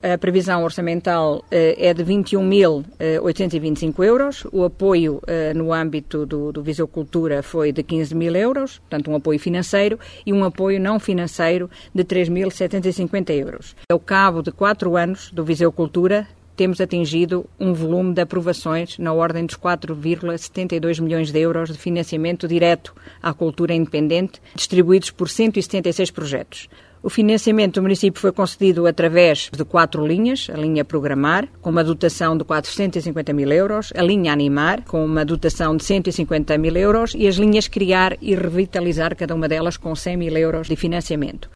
A previsão orçamental é de 21.825 euros. O apoio no âmbito do Viseu Cultura foi de 15.000 euros, portanto um apoio financeiro, e um apoio não financeiro de 3.750 euros. Ao cabo de 4 anos do Viseu Cultura, temos atingido um volume de aprovações na ordem dos 4,72 milhões de euros de financiamento direto à cultura independente, distribuídos por 176 projetos. O financiamento do município foi concedido através de 4 linhas: a linha Programar, com uma dotação de 450.000 euros, a linha Animar, com uma dotação de 150.000 euros, e as linhas Criar e Revitalizar, cada uma delas com 100.000 euros de financiamento.